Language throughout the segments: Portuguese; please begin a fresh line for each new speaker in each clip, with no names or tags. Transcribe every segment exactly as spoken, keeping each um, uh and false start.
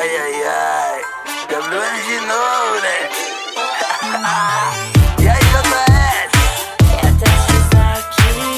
Ai, ai, ai. Gabriel de novo, né? E aí, J S?
Quer aqui.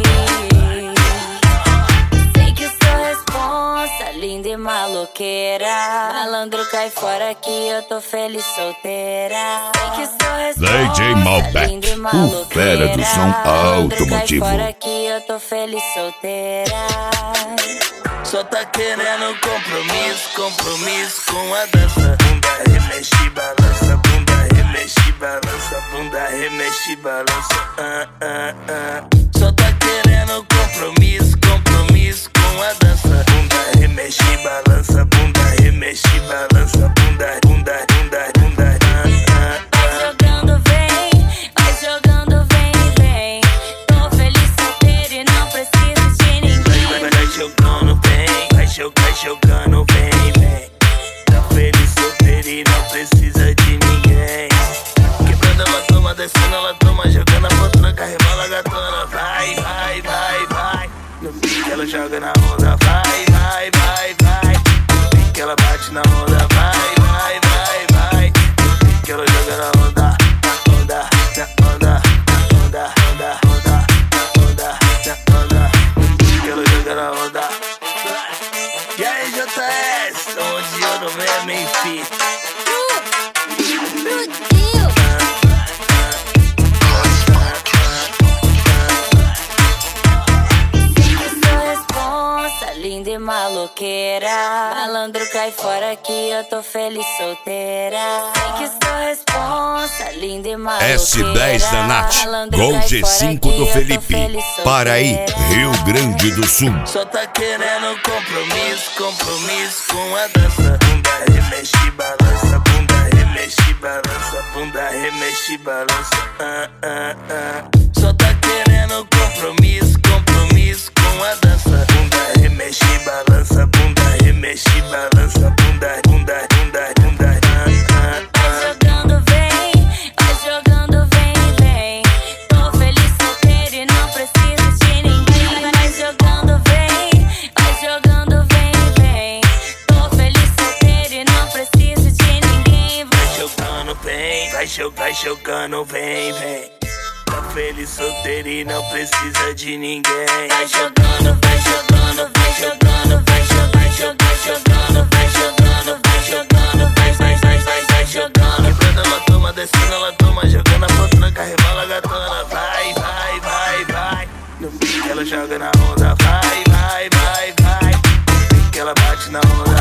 Sei que sou responsa, linda e maloqueira. Malandro cai fora que eu tô feliz solteira. Sei que sou responsa,
D J Malbec,
linda e maloqueira.
o fera do som automotivo.
Malandro cai fora que eu tô feliz solteira.
Só tá querendo compromisso, compromisso com a dança. Bunda remexe, balança, bunda remexe, balança, bunda remexe, balança. Ah, ah, ah. Só tá querendo compromisso, compromisso com a dança. Bunda remexe, balança, bunda remexe, balança, bunda, bunda, bunda, bunda. Ah, ah, ah.
Vai jogando, vem, vai jogando, vem, vem. Tô feliz solteiro e não preciso de ninguém.
Vai, vai, vai jogando, vem, vai jogando, jogando, vem, vem. Tá feliz solteiro e não precisa de ninguém. Quebrando ela toma, descendo ela toma, jogando a potranca, rebola gatona. Vai, vai, vai, vai. No pique ela joga na onda, vai, vai, vai, vai. No pique ela bate na onda, vai, vai, vai, vai. No pique ela joga na onda, na onda, na onda, na onda, onda, onda, na onda, na onda. No pique ela joga na onda. E aí, J S, onde eu não mesmo, enfim.
Linda e maloqueira. Malandro cai fora que eu tô feliz solteira. Sei que sou responsa, linda e maloqueira.
S dez da Nath, Gol G cinco do Felipe, Paraí, Rio Grande do Sul.
Só tá querendo compromisso, compromisso com a dança. Bunda remexe, balança, bunda remexe, balança, bunda remexe, balança. Ah, ah, ah. Só tá querendo compromisso, compromisso com a dança. Bunda remexe, balança, bunda remexe, balança, bunda, bunda, bunda, bunda. Ah, ah, ah.
Vai jogando, vem, vai jogando, vem, vem. Tô feliz solteiro e não preciso de ninguém. Vai jogando, vem, vai jogando, vem, vem. Tô feliz solteiro e não preciso de ninguém.
Vai jogando, vem, vai jogando, vai jogando, vem, vem. Tá feliz solteiro e não precisa de ninguém.
Vai jogando, vai jogando, vai jogando, vai jogando, vai jogando, vai jogando, vai jogando, vai, vai, vai, vai, vai jogando.
Quebrando ela toma, descendo ela toma, jogando a potranca, rebola gatona. Vai, vai, vai, vai. No pique ela joga na onda, vai, vai, vai, vai. No pique ela bate na onda.